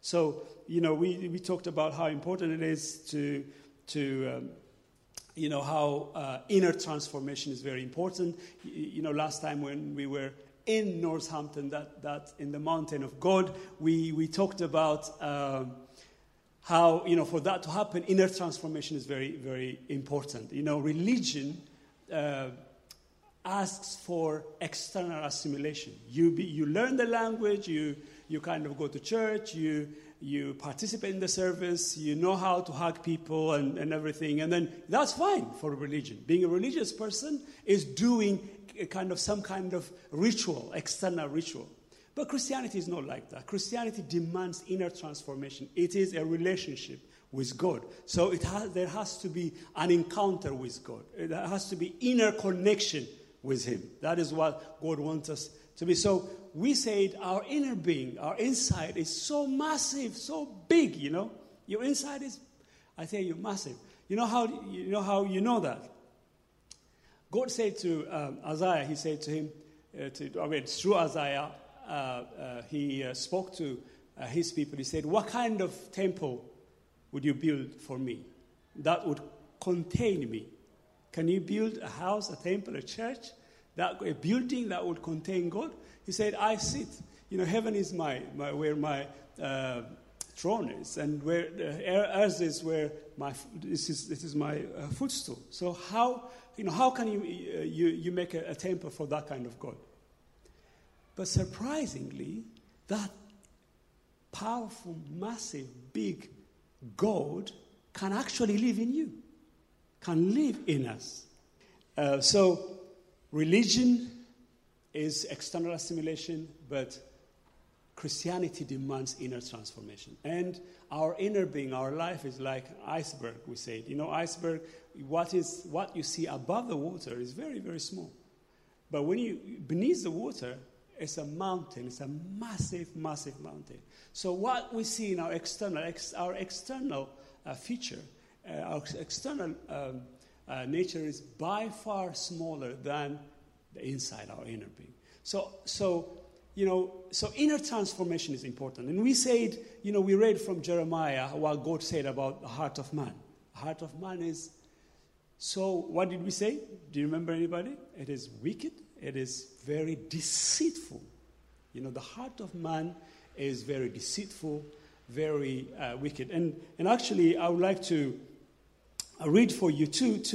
So, we talked about how important it is to how inner transformation is very important. Last time when we were in Northampton, that in the mountain of God, we talked about how, for that to happen, inner transformation is very, very important. Religion asks for external assimilation. You learn the language, you kind of go to church, you participate in the service, you know how to hug people and everything, and then that's fine for religion. Being a religious person is doing some kind of ritual, external ritual. But Christianity is not like that. Christianity demands inner transformation. It is a relationship with God. So there has to be an encounter with God. There has to be inner connection with Him. That is what God wants us to be. So we said our inner being, our inside is so massive, so big, Your inside is, I tell you, massive. You know how you know that? God said to Isaiah, He said to him, through Isaiah, He spoke to His people. He said, what kind of temple would you build for me that would contain me? Can you build a house, a temple, a church, a building that would contain God? He said, I sit. Heaven is where my throne is, and where earth is where this is my footstool. So how can you make a temple for that kind of God? But surprisingly, that powerful, massive, big God can actually live in you, can live in us. So religion is external assimilation, but Christianity demands inner transformation. And our inner being, our life is like an iceberg, we said. Iceberg, what you see above the water is very, very small. But beneath the water, it's a mountain. It's a massive, massive mountain. So what we see in our external feature, our external nature is by far smaller than the inside, our inner being. So inner transformation is important. And we said, we read from Jeremiah what God said about the heart of man. The heart of man is, so what did we say? Do you remember anybody? It is wicked. It is very deceitful. The heart of man is very deceitful, very wicked. And actually, I would like to read for you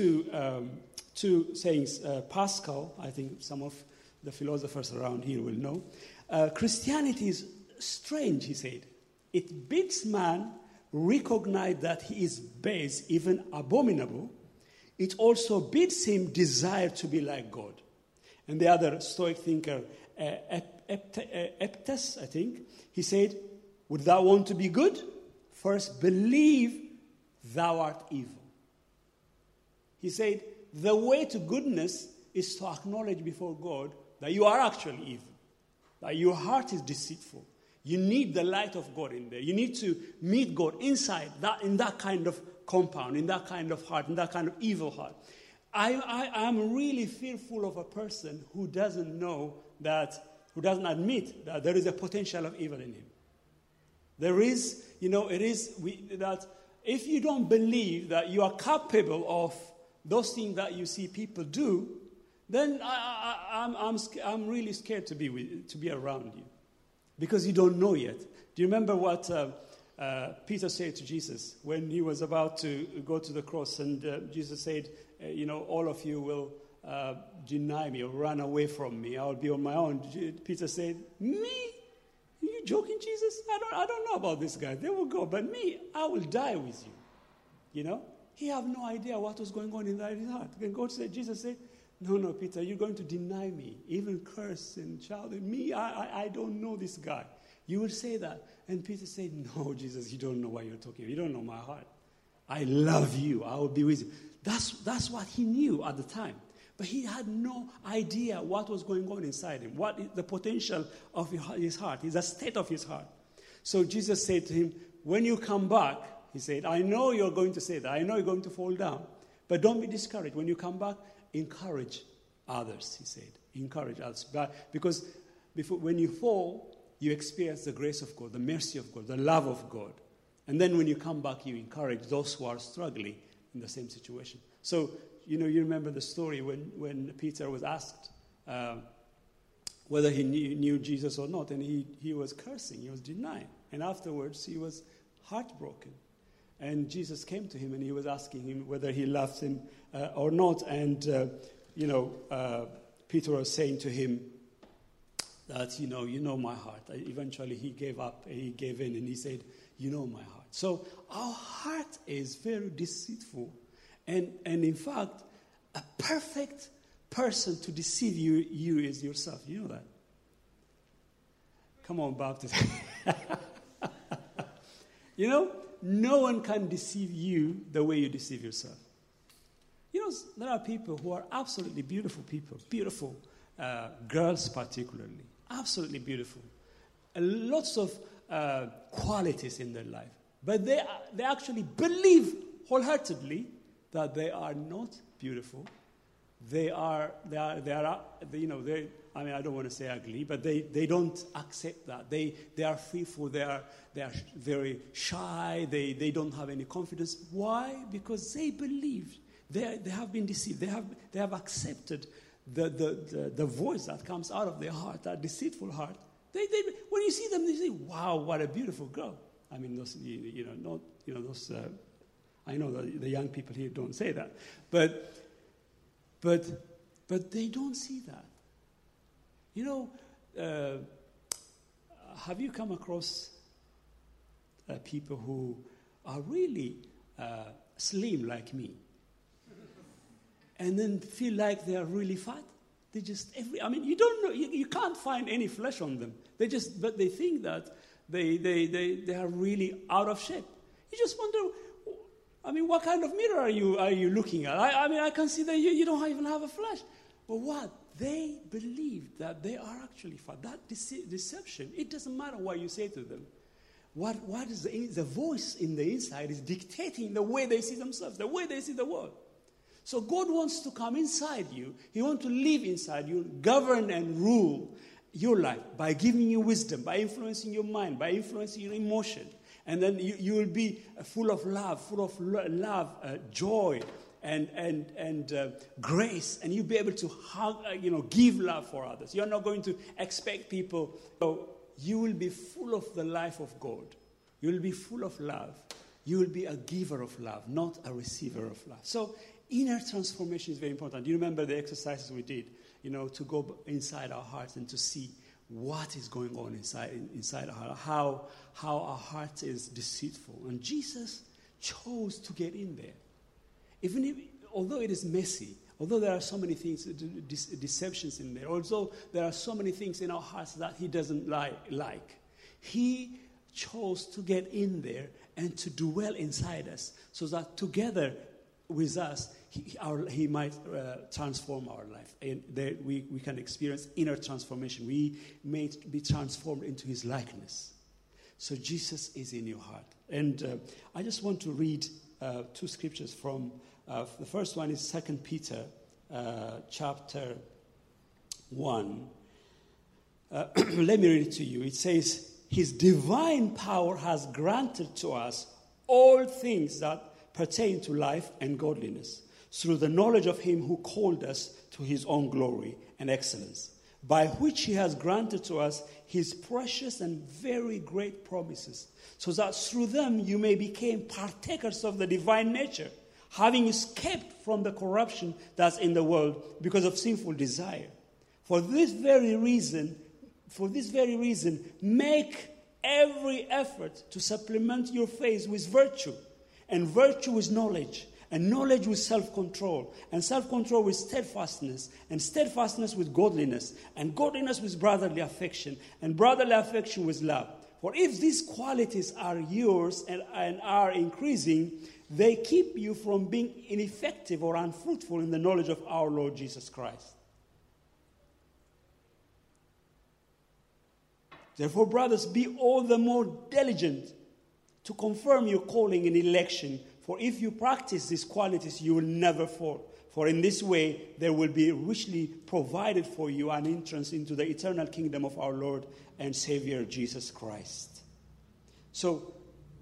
two sayings. Pascal, I think some of the philosophers around here will know. Christianity is strange, he said. It bids man recognize that he is base, even abominable. It also bids him desire to be like God. And the other Stoic thinker, Epictetus, I think, he said, would thou want to be good? First believe thou art evil. He said, the way to goodness is to acknowledge before God that you are actually evil, that your heart is deceitful. You need the light of God in there. You need to meet God inside, in that kind of compound, in that kind of heart, in that kind of evil heart. I'm really fearful of a person who doesn't admit that there is a potential of evil in him. There is, that if you don't believe that you are capable of those things that you see people do, then I'm really scared to be around you, because you don't know yet. Do you remember what Peter said to Jesus when he was about to go to the cross, and Jesus said, all of you will deny me or run away from me. I'll be on my own. Peter said, me? Are you joking, Jesus? I don't know about this guy. They will go, but me, I will die with you. He had no idea what was going on in his heart. And Jesus said, no, Peter, you're going to deny me, even curse and shout at me. I don't know this guy. You will say that. And Peter said, no, Jesus, you don't know what you're talking about. You don't know my heart. I love you. I will be with you. That's what he knew at the time. But he had no idea what was going on inside him, what is the potential of his heart, the state of his heart. So Jesus said to him, when you come back, he said, I know you're going to say that. I know you're going to fall down. But don't be discouraged. When you come back, encourage others, he said. Encourage others. Because when you fall, you experience the grace of God, the mercy of God, the love of God. And then when you come back, you encourage those who are struggling in the same situation. So, you remember the story when Peter was asked whether he knew Jesus or not, and he was cursing, he was denying. And afterwards, he was heartbroken. And Jesus came to him, and he was asking him whether he loved him or not. And, Peter was saying to him that, you know my heart. Eventually, he gave up, he gave in, and he said, you know my heart. So our heart is very deceitful. And in fact, a perfect person to deceive you is yourself. You know that? Come on, Baptist. No one can deceive you the way you deceive yourself. There are people who are absolutely beautiful people, girls particularly, absolutely beautiful. Lots of qualities in their life. But they actually believe wholeheartedly that they are not beautiful. I don't want to say ugly, but they don't accept that. They are fearful, they are very shy, they don't have any confidence. Why? Because they believe, they have been deceived. They have accepted the voice that comes out of their heart, that deceitful heart. When you see them, they say, wow, what a beautiful girl. I mean, those, those, I know that the young people here don't say that. But they don't see that. Have you come across people who are really slim like me and then feel like they are really fat? They just, you don't know, you can't find any flesh on them. But they think that they are really out of shape. You just wonder, what kind of mirror are you looking at? I can see that you don't even have a flesh. But what? They believe that they are actually fat. That deception, it doesn't matter what you say to them. What is the voice in the inside is dictating the way they see themselves, the way they see the world. So God wants to come inside you. He wants to live inside you, govern and rule your life by giving you wisdom, by influencing your mind, by influencing your emotion. And then you will be full of love, joy, and grace, and you'll be able to give love for others. You're not going to expect people. So you will be full of the life of God. You will be full of love. You will be a giver of love, not a receiver of love. So inner transformation is very important. Do you remember the exercises we did? To go inside our hearts and to see what is going on inside our heart, how our heart is deceitful. And Jesus chose to get in there. Although it is messy, although there are so many things, deceptions in there, although there are so many things in our hearts that he doesn't like, he chose to get in there and to dwell inside us so that together with us, he might transform our life. And there we can experience inner transformation. We may be transformed into his likeness. So Jesus is in your heart. And I just want to read two scriptures from, the first one is 2 Peter chapter 1. Let me read it to you. It says, his divine power has granted to us all things that pertain to life and godliness, through the knowledge of him who called us to his own glory and excellence, by which he has granted to us his precious and very great promises, so that through them you may become partakers of the divine nature, having escaped from the corruption that's in the world because of sinful desire. For this very reason, make every effort to supplement your faith with virtue, and virtue with knowledge, and knowledge with self-control, and self-control with steadfastness, and steadfastness with godliness, and godliness with brotherly affection, and brotherly affection with love. For if these qualities are yours and are increasing, they keep you from being ineffective or unfruitful in the knowledge of our Lord Jesus Christ. Therefore, brothers, be all the more diligent to confirm your calling and election. For if you practice these qualities, you will never fall. For in this way, there will be richly provided for you an entrance into the eternal kingdom of our Lord and Savior, Jesus Christ. So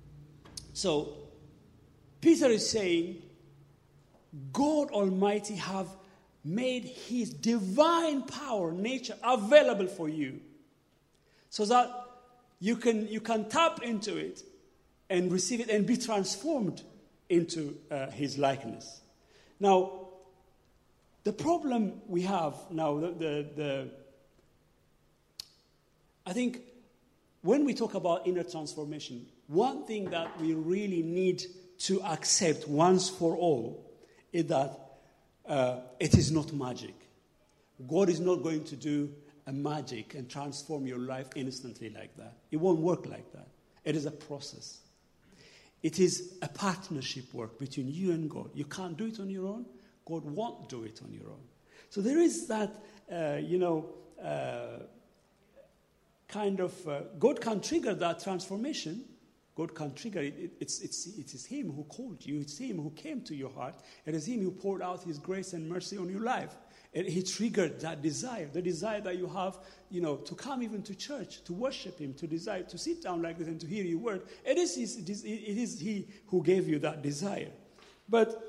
Peter is saying, God Almighty have made his divine power, nature, available for you, so that you can tap into it and receive it and be transformed into his likeness. Now, the problem we have now, I think when we talk about inner transformation, one thing that we really need to accept once for all is that it is not magic. God is not going to do a magic and transform your life instantly like that. It won't work like that. It is a process. It is a partnership work between you and God. You can't do it on your own. God won't do it on your own. So there is that, God can trigger that transformation. God can trigger it. It is Him who called you. It's Him who came to your heart. It is Him who poured out His grace and mercy on your life. And He triggered that desire, the desire that you have, to come even to church, to worship Him, to desire to sit down like this and to hear Your word. It is He who gave you that desire. But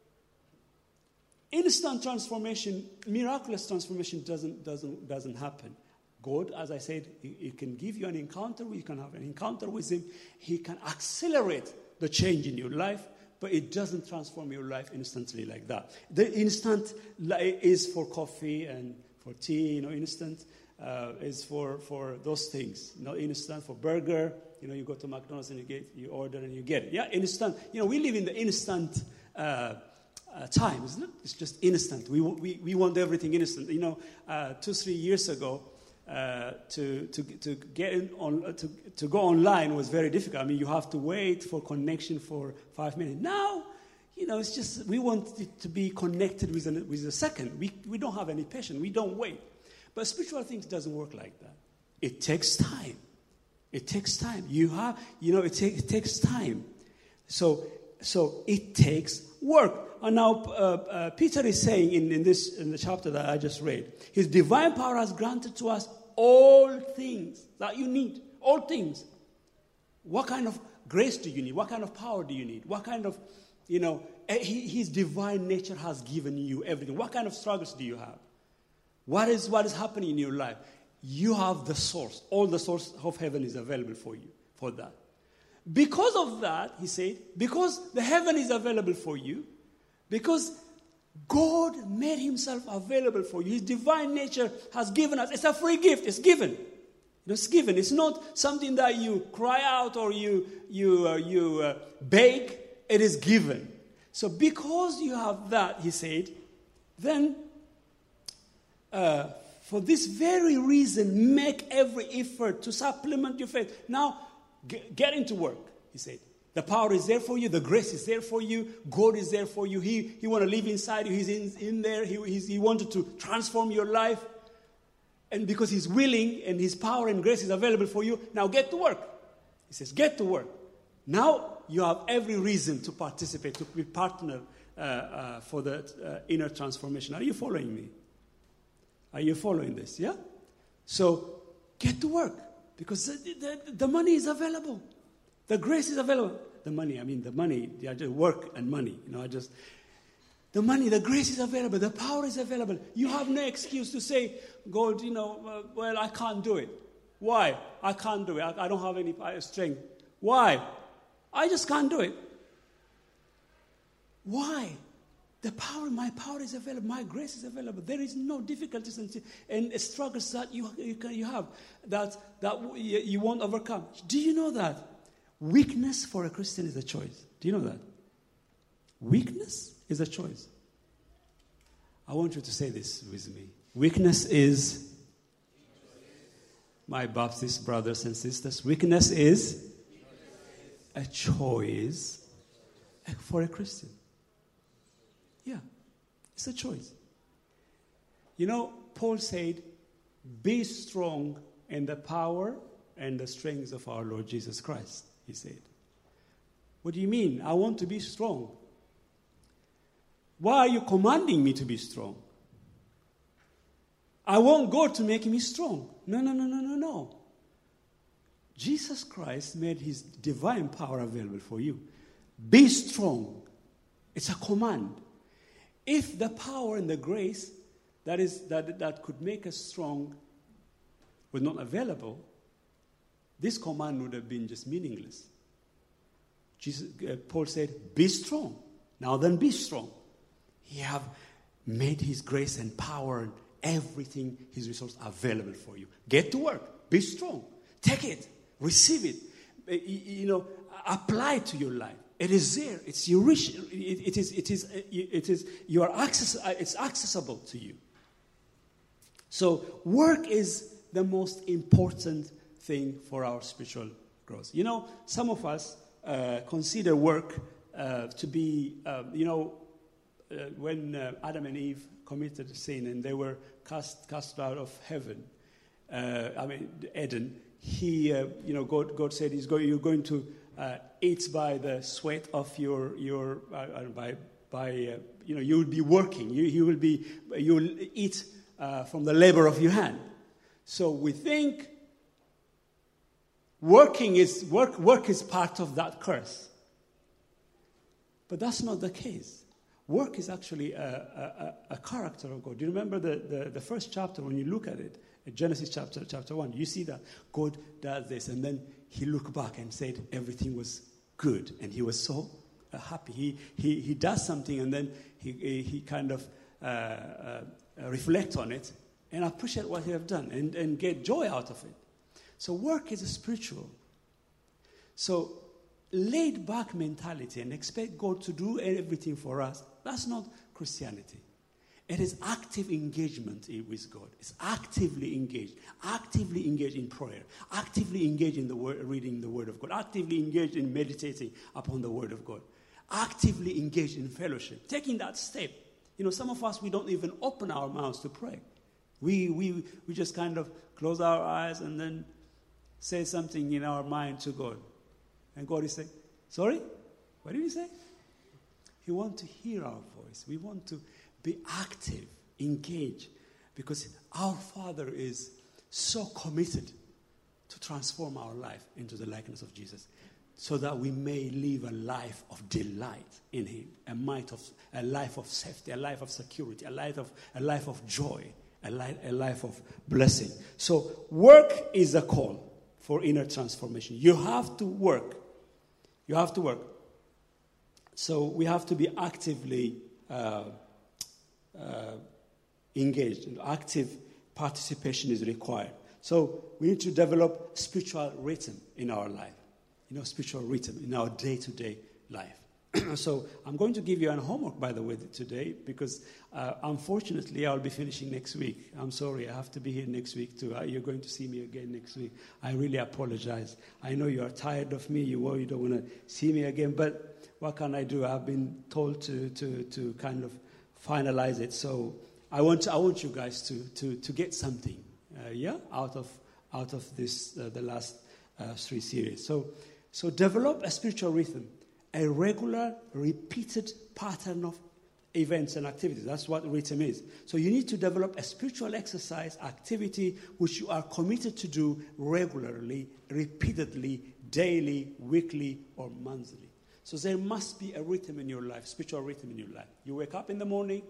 instant transformation, miraculous transformation doesn't happen. God, as I said, He can give you an encounter. You can have an encounter with Him. He can accelerate the change in your life, but it doesn't transform your life instantly like that. The instant is for coffee and for tea. Instant is for those things. Instant for burger. You go to McDonald's and you order and you get it. Yeah, instant. We live in the instant time, isn't it? It's just instant. We want everything instant. 2-3 years ago, to get in on to go online was very difficult. I mean, you have to wait for connection for 5 minutes. Now, it's just we want it to be connected with a second. We don't have any patience. We don't wait. But spiritual things doesn't work like that. It takes time. It takes time. It takes time. So it takes work. And now Peter is saying in the chapter that I just read, His divine power has granted to us all things that you need. All things. What kind of grace do you need? What kind of power do you need? What kind of, His divine nature has given you everything. What kind of struggles do you have? What is happening in your life? You have the source. All the source of heaven is available for you for that. Because of that, he said, because the heaven is available for you, because God made Himself available for you. His divine nature has given us. It's a free gift. It's given. It's given. It's not something that you cry out or you beg. It is given. So because you have that, he said, then for this very reason, make every effort to supplement your faith. Now, get into work, he said. The power is there for you. The grace is there for you. God is there for you. He want to live inside you. He's in there. He wanted to transform your life. And because He's willing and His power and grace is available for you, now get to work. He says, get to work. Now you have every reason to participate, to be partner for the inner transformation. Are you following me? Are you following this? Yeah? So get to work because the money is available. The grace is available. The money, work and money. The money, the grace is available. The power is available. You have no excuse to say, God, well, I can't do it. Why? I can't do it. I don't have any strength. Why? I just can't do it. Why? My power is available. My grace is available. There is no difficulties and struggles that you have that you won't overcome. Do you know that? Weakness for a Christian is a choice. Do you know that? Weakness is a choice. I want you to say this with me. Weakness is, my Baptist brothers and sisters, weakness is a choice for a Christian. Yeah, it's a choice. Paul said, be strong in the power and the strength of our Lord Jesus Christ. He said, What do you mean? I want to be strong. Why are you commanding me to be strong? I want God to make me strong. No. Jesus Christ made his divine power available for you. Be strong. It's a command. If the power and the grace that could make us strong were not available, this command would have been just meaningless. Paul said, be strong. Now then, be strong. He have made his grace and power and everything, his resource available for you. Get to work. Be strong. Take it. Receive it. Apply it to your life. It is there. It's your wish. It's accessible to you. So work is the most important thing for our spiritual growth. Some of us consider work to be, when Adam and Eve committed sin and they were cast out of heaven, Eden. God said you're going to eat by the sweat of your you will be working. You will eat from the labor of your hand. So we think work is part of that curse. But that's not the case. Work is actually a character of God. Do you remember the first chapter when you look at it? Genesis chapter 1, you see that God does this, and then he looked back and said everything was good, and he was so happy. He does something, and then he kind of reflect on it and appreciate what he have done and get joy out of it. So work is spiritual. So laid back mentality and expect God to do everything for us, that's not Christianity. It is active engagement with God. It's actively engaged in prayer, actively engaged in reading the Word of God, actively engaged in meditating upon the Word of God, actively engaged in fellowship, taking that step. Some of us, we don't even open our mouths to pray. We just kind of close our eyes and then say something in our mind to God. And God is saying, sorry? What did he say? He wants to hear our voice. We want to be active, engaged, because our Father is so committed to transform our life into the likeness of Jesus, so that we may live a life of delight in him, a life of safety, a life of security, a life of joy, a life of blessing. So work is a call for inner transformation. You have to work. You have to work. So we have to be actively engaged. Active participation is required. So we need to develop spiritual rhythm in our life. Spiritual rhythm in our day-to-day life. So I'm going to give you an homework, by the way, today, because unfortunately I'll be finishing next week. I'm sorry, I have to be here next week too. You're going to see me again next week. I really apologize. I know you are tired of me. You don't want to see me again, but what can I do? I've been told to kind of finalize it. So I want you guys to get something, out of this the last 3 series. So develop a spiritual rhythm, a regular, repeated pattern of events and activities. That's what rhythm is. So you need to develop a spiritual exercise activity which you are committed to do regularly, repeatedly, daily, weekly, or monthly. So there must be a rhythm in your life, spiritual rhythm in your life. You wake up in the morning,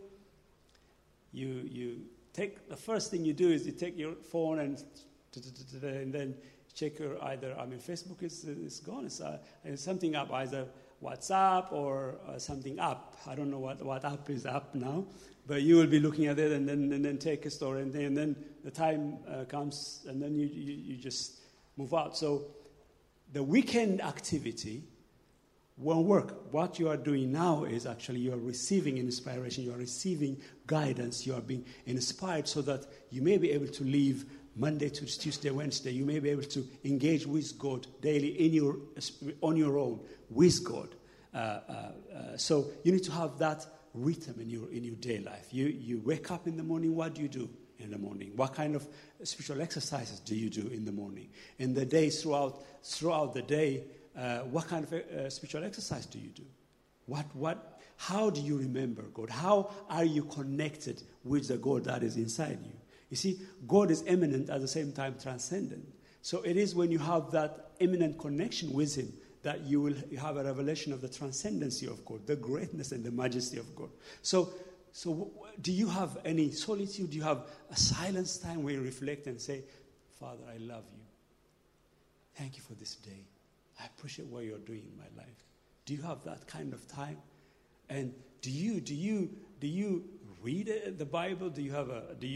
you take, the first thing you do is you take your phone and then check Facebook is gone. It's something up, either WhatsApp or something up. I don't know what app is up now, but you will be looking at it and then take a story, and then the time comes, and then you just move out. So the weekend activity won't work. What you are doing now is actually you are receiving inspiration, you are receiving guidance, you are being inspired so that you may be able to live Monday to Tuesday, Wednesday. You may be able to engage with God daily on your own with God. So you need to have that rhythm in your day life. You wake up in the morning. What do you do in the morning? What kind of spiritual exercises do you do in the morning? In the day, throughout the day, what kind of spiritual exercise do you do? How do you remember God? How are you connected with the God that is inside you? You see, God is immanent at the same time transcendent. So it is when you have that immanent connection with Him that you have a revelation of the transcendency of God, the greatness and the majesty of God. So do you have any solitude? Do you have a silence time where you reflect and say, Father, I love you. Thank you for this day. I appreciate what you're doing in my life. Do you have that kind of time? And do you read the Bible? Do you have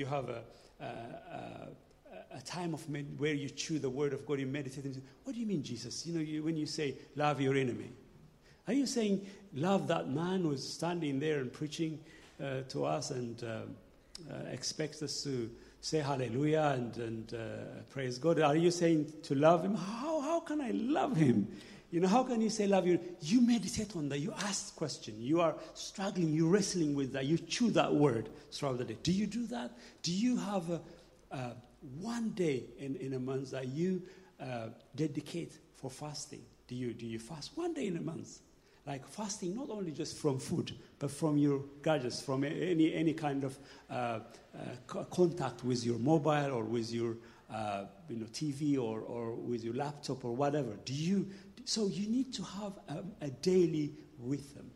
a time of where you chew the Word of God, you meditate? And say, what do you mean, Jesus? When you say love your enemy, are you saying love that man who's standing there and preaching to us and expects us to say hallelujah and praise God? Are you saying to love him? How can I love him? How can you say love you? You meditate on that. You ask questions. You are struggling. You're wrestling with that. You chew that word throughout the day. Do you do that? Do you have one day in a month that you dedicate for fasting? Do you fast one day in a month? Like fasting not only just from food, but from your gadgets, from any kind of contact with your mobile or with your TV or with your laptop or whatever. So you need to have a daily rhythm,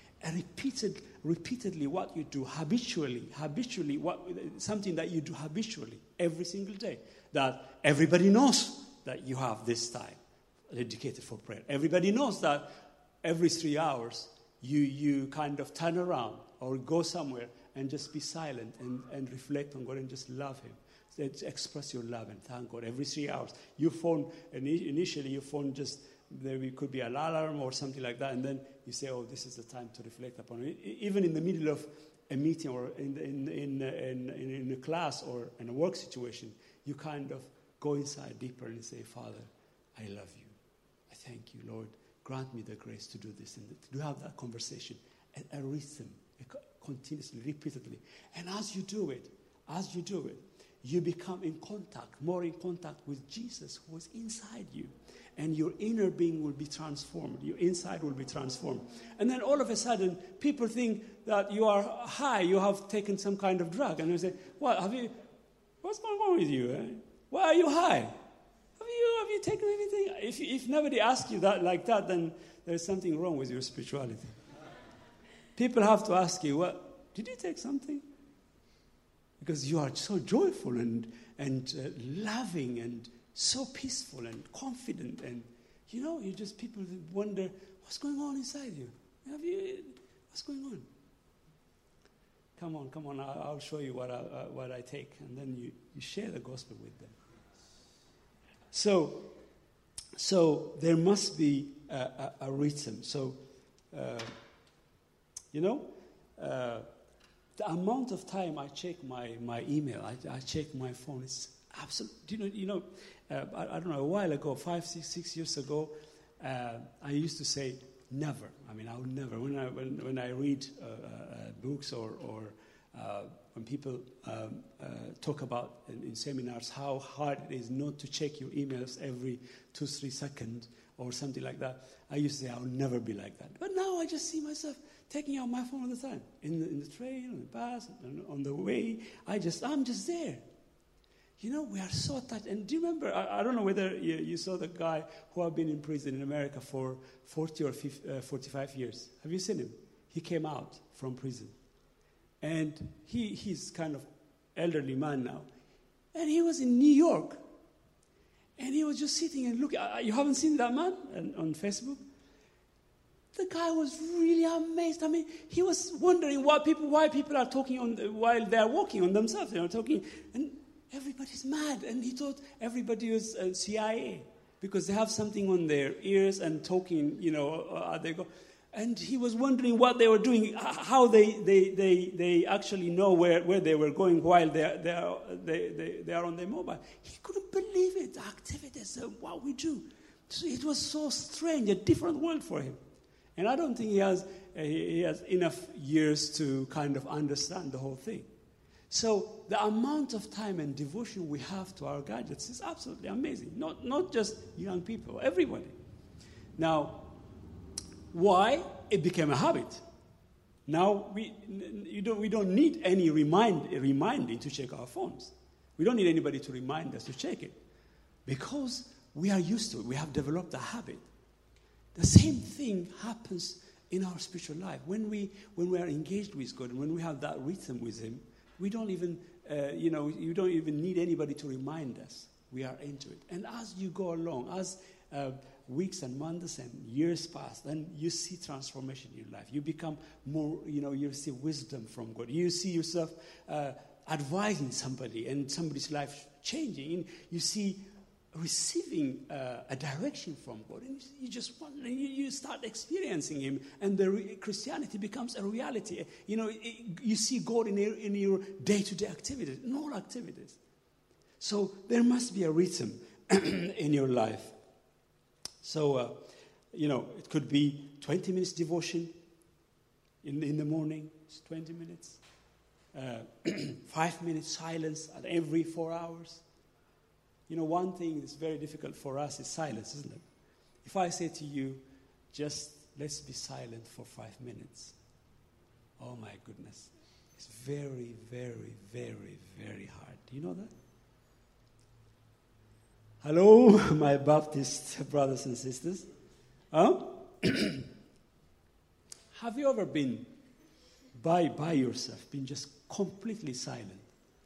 repeatedly what you do habitually, something that you do habitually every single day, that everybody knows that you have this time dedicated for prayer. Everybody knows that every 3 hours you kind of turn around or go somewhere and just be silent and reflect on God and just love Him. Express your love and thank God every 3 hours. Your phone, initially your phone just, there could be an alarm or something like that, and then you say, oh, this is the time to reflect upon it. Even in the middle of a meeting or in a class or in a work situation, you kind of go inside deeper and say, Father, I love you. I thank you, Lord. Grant me the grace to do this and to have that conversation at a rhythm, continuously, repeatedly. And as you do it, you become more in contact with Jesus who is inside you. And your inner being will be transformed. Your inside will be transformed. And then all of a sudden, people think that you are high. You have taken some kind of drug. And they say, what's going on with you? Eh? Why are you high? Have you taken anything? If nobody asks you that like that, then there's something wrong with your spirituality. People have to ask you, did you take something? Because you are so joyful and loving and so peaceful and confident, and people wonder what's going on inside you. What's going on? Come on! I'll show you what I take, and then you share the gospel with them. So there must be a rhythm. So the amount of time I check my email, I check my phone, it's absolutely, I don't know, a while ago, 6 years ago, I used to say never. I mean, I would never. When I read books or when people talk about in seminars how hard it is not to check your emails every 2-3 seconds or something like that, I used to say I will never be like that. But now I just see myself taking out my phone all the time in the train, on the bus, on the way. I'm just there. We are so attached. And do you remember, I don't know whether you saw the guy who had been in prison in America for 40 or 45 years. Have you seen him? He came out from prison. And he's kind of elderly man now. And he was in New York. And he was just sitting and looking. You haven't seen that man on Facebook? The guy was really amazed. I mean, he was wondering why people are talking while they are walking on themselves. Talking. And everybody's mad. And he thought everybody was CIA because they have something on their ears and talking, they go. And he was wondering what they were doing, how they actually know where they were going while they are on their mobile. He couldn't believe it, the activities, what we do. So it was so strange, a different world for him. And I don't think he has enough years to kind of understand the whole thing. So the amount of time and devotion we have to our gadgets is absolutely amazing. Not just young people, everybody. Now, why? It became a habit. Now, we don't need any reminding to check our phones. We don't need anybody to remind us to check it. Because we are used to it. We have developed a habit. The same thing happens in our spiritual life. When we are engaged with God, and when we have that rhythm with Him, we don't even, you don't even need anybody to remind us. We are into it. And as you go along, as weeks and months and years pass, then you see transformation in your life. You become more, you receive wisdom from God. You see yourself advising somebody and somebody's life changing. You see receiving a direction from God, and you just want, you start experiencing Him, and Christianity becomes a reality. You see God in your day-to-day activities, in all activities. So there must be a rhythm in your life. So, it could be 20 minutes devotion in the morning. It's 20 minutes. 5 minutes silence at every 4 hours. One thing that's very difficult for us is silence, isn't it? If I say to you, just let's be silent for 5 minutes. Oh my goodness. It's very, very, very, very hard. Do you know that? Hello, my Baptist brothers and sisters. Have you ever been by yourself, been just completely silent?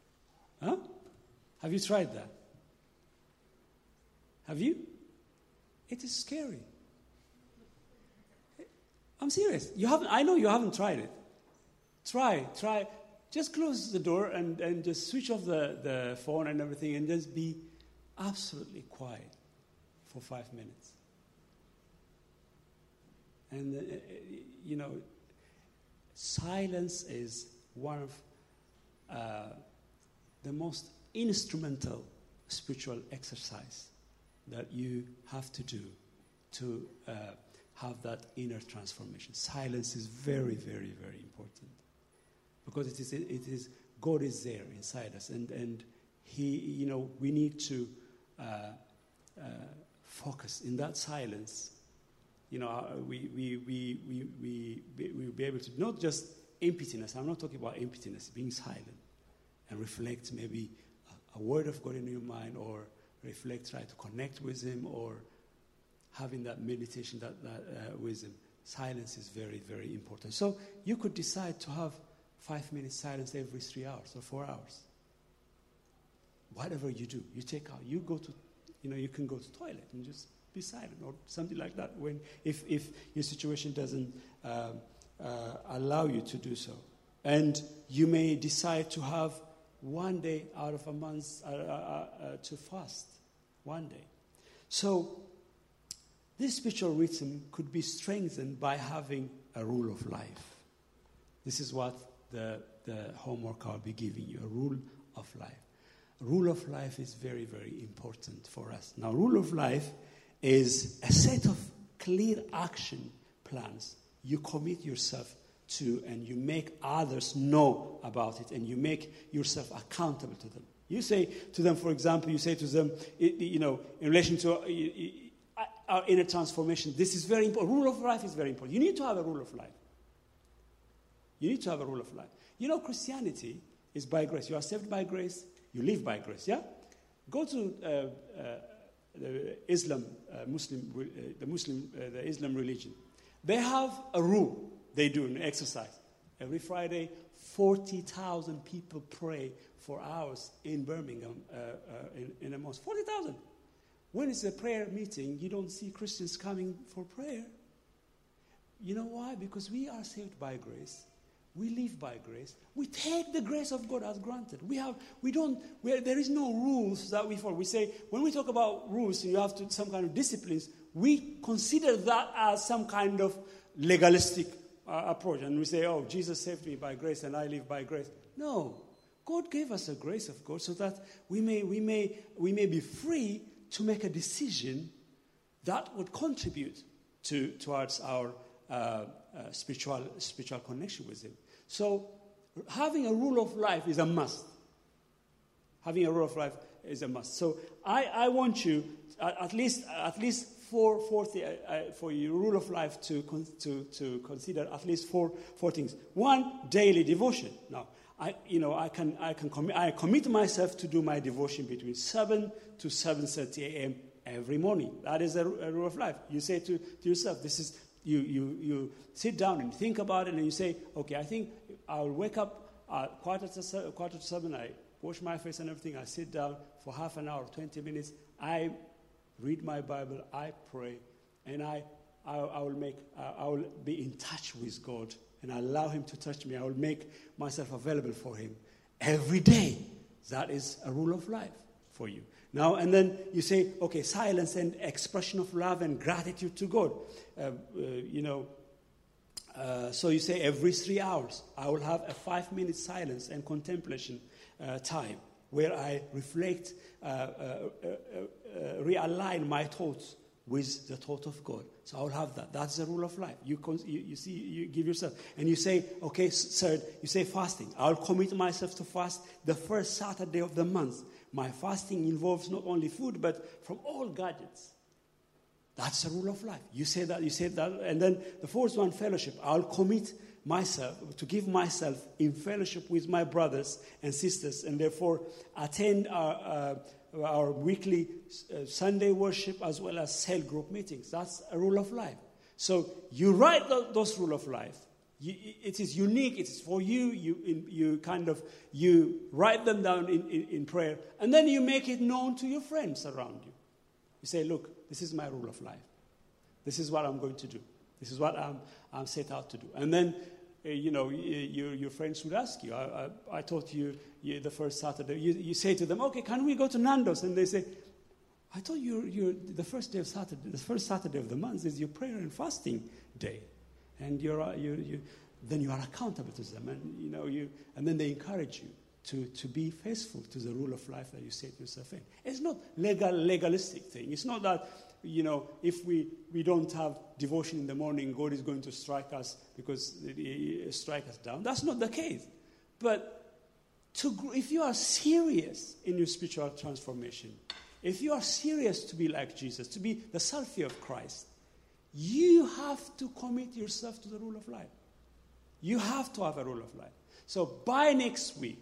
Have you tried that? Have you? It is scary. I'm serious. You haven't. I know you haven't tried it. Try. Just close the door and just switch off the phone and everything, and just be absolutely quiet for 5 minutes. And silence is one of the most instrumental spiritual exercise that you have to do to have that inner transformation. Silence is very, very, very important, because it is God is there inside us, and He, we need to focus in that silence. We'll be able to, not just emptiness. I'm not talking about emptiness, being silent and reflect maybe a word of God in your mind, or reflect, try to connect with Him, or having that meditation, that with Him. Silence is very, very important. So you could decide to have 5 minutes silence every 3 hours or 4 hours. Whatever you do, you take out, you go to, you can go to the toilet and just be silent, or something like that, if your situation doesn't allow you to do so. And you may decide to have 1 day out of a month to fast. 1 day. So this spiritual rhythm could be strengthened by having a rule of life. This is what the homework I'll be giving you, a rule of life. A rule of life is very, very important for us. Now, rule of life is a set of clear action plans you commit yourself to, and you make others know about it, and you make yourself accountable to them. You say to them, for example, in relation to our inner transformation, this is very important. Rule of life is very important. You need to have a rule of life. You need to have a rule of life. Christianity is by grace. You are saved by grace. You live by grace, yeah? Go to the Islam religion. They have a rule they do an exercise. Every Friday, 40,000 people pray for hours in Birmingham in a mosque. 40,000. When it's a prayer meeting, you don't see Christians coming for prayer. You know why? Because we are saved by grace. We live by grace. We take the grace of God as granted. There is no rules that we follow. We say, when we talk about rules, you have to some kind of disciplines, we consider that as some kind of legalistic approach. And we say, oh, Jesus saved me by grace and I live by grace. No. God gave us the grace of God so that we may be free to make a decision that would contribute towards our spiritual connection with Him. So having a rule of life is a must. Having a rule of life is a must. So I want you at least for your rule of life to consider at least four things. One, daily devotion. Now, I commit myself to do my devotion between 7 to 7:30 a.m. every morning. That is a rule of life. You say to yourself, this is you sit down and think about it, and you say, okay, I think I'll wake up at quarter to 7. I wash my face and everything. I sit down for half an hour, 20 minutes. I read my Bible. I pray, and I will be in touch with God, and I allow Him to touch me. I will make myself available for Him every day. That is a rule of life for you. Now, and then you say, okay, silence and expression of love and gratitude to God. So you say every 3 hours, I will have a 5-minute silence and contemplation time where I reflect, realign my thoughts with the thought of God. So I will have that. That's the rule of life. You see, you give yourself. And you say, okay, third, you say fasting. I'll commit myself to fast the first Saturday of the month. My fasting involves not only food, but from all gadgets. That's the rule of life. You say that. And then the fourth one, fellowship. I'll commit myself to give myself in fellowship with my brothers and sisters, and therefore attend our weekly Sunday worship as well as cell group meetings. That's a rule of life. So you write those rule of life. It is unique. It is for you. You write them down in prayer, and then you make it known to your friends around you. You say, look, this is my rule of life. This is what I'm going to do. This is what I'm set out to do. And then, your friends would ask you. I taught you the first Saturday. You say to them, okay, can we go to Nando's? And they say, I thought the first day of Saturday, the first Saturday of the month is your prayer and fasting day. And then you are accountable to them, and then they encourage you to be faithful to the rule of life that you set yourself in. It's not legalistic thing. It's not that if we don't have devotion in the morning, God is going to strike us strike us down. That's not the case. But if you are serious in your spiritual transformation, if you are serious to be like Jesus, to be the selfie of Christ, you have to commit yourself to the rule of life. You have to have a rule of life. So by next week,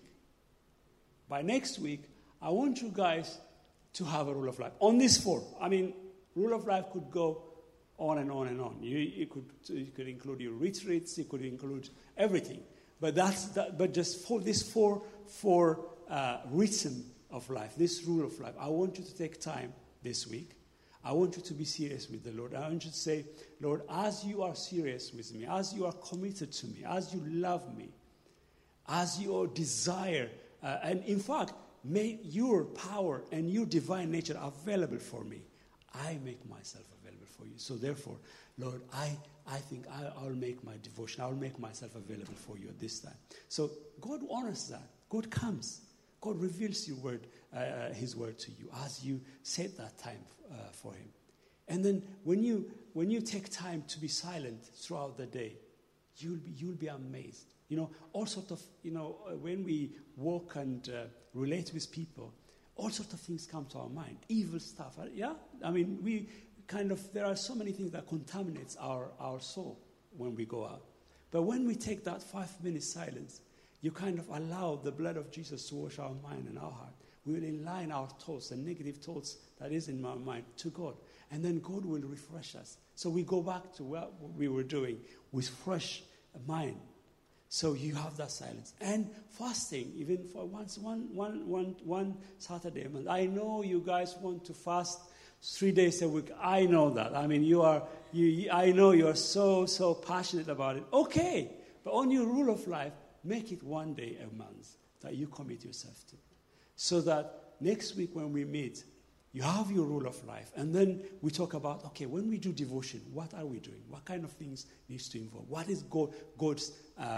I want you guys to have a rule of life. On this 4, rule of life could go on and on and on. You could include your retreats, you could include everything. But but just for this four rhythm of life, this rule of life, I want you to take time this week. I want you to be serious with the Lord. I want you to say, Lord, as you are serious with me, as you are committed to me, as you love me, as you desire, and in fact, make your power and your divine nature available for me, I make myself available for you. So therefore, Lord, I think I'll make my devotion, I'll make myself available for you at this time. So God honors that. God comes. God reveals His word to you as you set that time for Him. And then when you take time to be silent throughout the day, you'll be amazed. All sorts of, when we walk and relate with people, all sorts of things come to our mind. Evil stuff, yeah? There are so many things that contaminates our soul when we go out. But when we take that 5-minute silence, you allow the blood of Jesus to wash our mind and our heart. We will align our thoughts, the negative thoughts that is in our mind, to God. And then God will refresh us. So we go back to what we were doing with fresh mind. So you have that silence. And fasting, even for one Saturday a month. I know you guys want to fast 3 days a week. I know that. I know you are so passionate about it. Okay. But on your rule of life, make it 1 day a month that you commit yourself to. So that next week when we meet, you have your rule of life. And then we talk about, okay, when we do devotion, what are we doing? What kind of things needs to involve? What is God's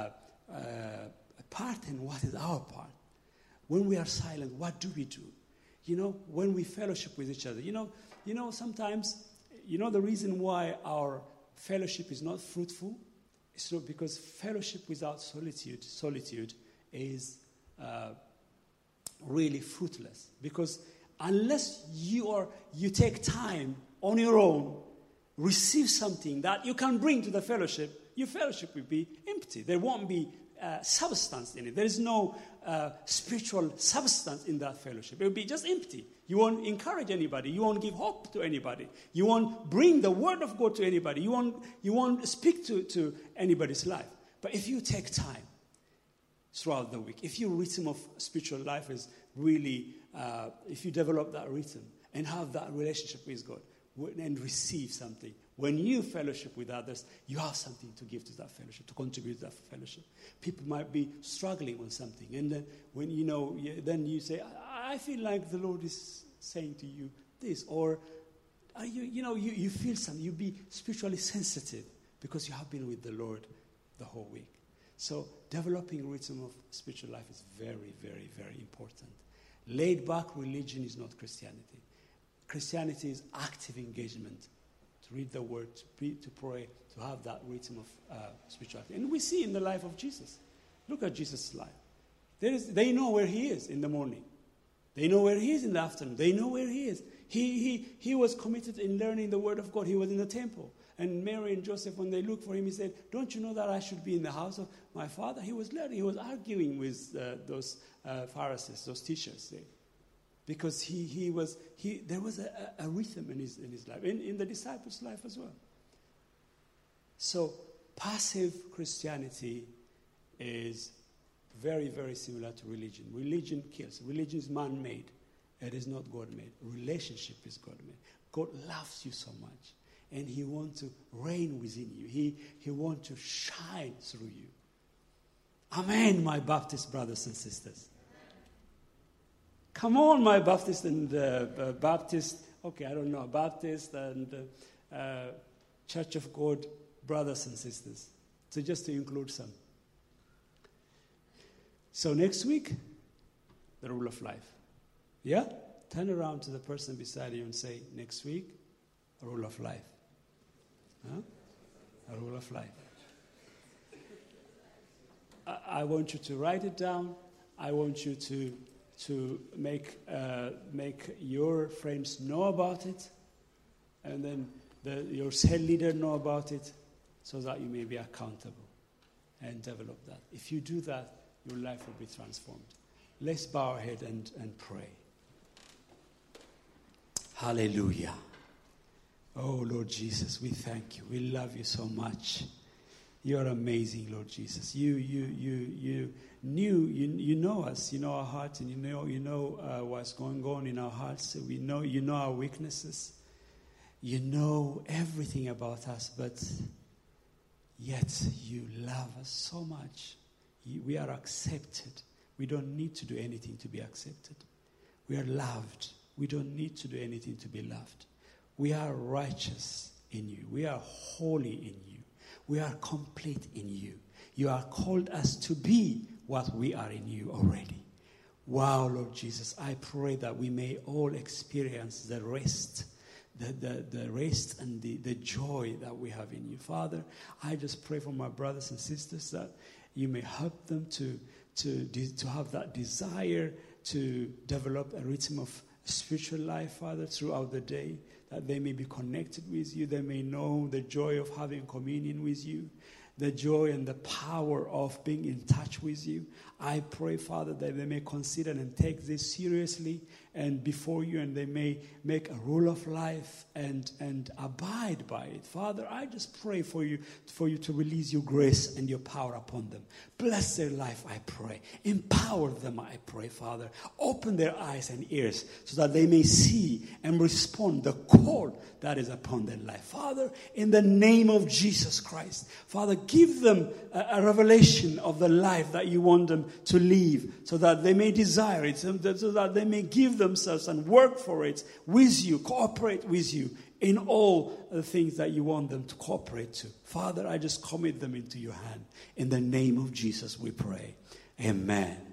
part and what is our part? When we are silent, what do we do? When we fellowship with each other. Sometimes, the reason why our fellowship is not fruitful is not because fellowship without solitude is really fruitless. Because unless you take time on your own receive something that you can bring to the fellowship, your fellowship will be empty. There won't be substance in it. There is no spiritual substance in that fellowship. It will be just empty. You won't encourage anybody. You won't give hope to anybody. You won't bring the word of God to anybody. You won't speak to anybody's life. But if you take time throughout the week, if your rhythm of spiritual life is really, if you develop that rhythm and have that relationship with God and receive something, when you fellowship with others, you have something to give to that fellowship, to contribute to that fellowship. People might be struggling with something, and then when then you say, I feel like the Lord is saying to you this, or you feel something. You be spiritually sensitive because you have been with the Lord the whole week. So developing rhythm of spiritual life is very, very, very important. Laid back religion is not Christianity. Christianity is active engagement. To read the word, to pray, to have that rhythm of spirituality. And we see in the life of Jesus. Look at Jesus' life. They know where he is in the morning. They know where he is in the afternoon. They know where he is. He was committed in learning the word of God. He was in the temple. And Mary and Joseph, when they looked for him, he said, don't you know that I should be in the house of my father? He was learning. He was arguing with those Pharisees, those teachers. Because there was a rhythm in his life, in the disciples' life as well. So passive Christianity is very, very similar to religion. Religion kills. Religion is man-made. It is not God-made. Relationship is God-made. God loves you so much, and he wants to reign within you. He wants to shine through you. Amen, my Baptist brothers and sisters. Come on, my Baptist and Baptist and Church of God brothers and sisters. So just to include some. So next week, the rule of life. Yeah? Turn around to the person beside you and say, next week, a rule of life. Huh? A rule of life. I want you to write it down. I want you to make your friends know about it, and then your cell leader know about it, so that you may be accountable and develop that. If you do that, your life will be transformed. Let's bow our head and pray. Hallelujah. Oh, Lord Jesus, we thank you. We love you so much. You are amazing, Lord Jesus. You know us, you know our hearts, and you know what's going on in our hearts. You know our weaknesses. You know everything about us, but yet you love us so much. We are accepted. We don't need to do anything to be accepted. We are loved. We don't need to do anything to be loved. We are righteous in you. We are holy in you. We are complete in you. You are called us to be what we are in you already. Wow, Lord Jesus, I pray that we may all experience the rest, the rest and the joy that we have in you. Father, I just pray for my brothers and sisters that you may help them to have that desire to develop a rhythm of spiritual life, Father, throughout the day, that they may be connected with you. They may know the joy of having communion with you, the joy and the power of being in touch with you. I pray, Father, that they may consider and take this seriously and before you, and they may make a rule of life and abide by it. Father, I just pray for you to release your grace and your power upon them. Bless their life, I pray. Empower them, I pray, Father. Open their eyes and ears so that they may see and respond the call that is upon their life. Father, in the name of Jesus Christ, Father, give them a revelation of the life that you want them to live, so that they may desire it, so that they may give themselves and work for it with you, cooperate with you in all the things that you want them to cooperate to. Father, I just commit them into your hand. In the name of Jesus we pray. Amen.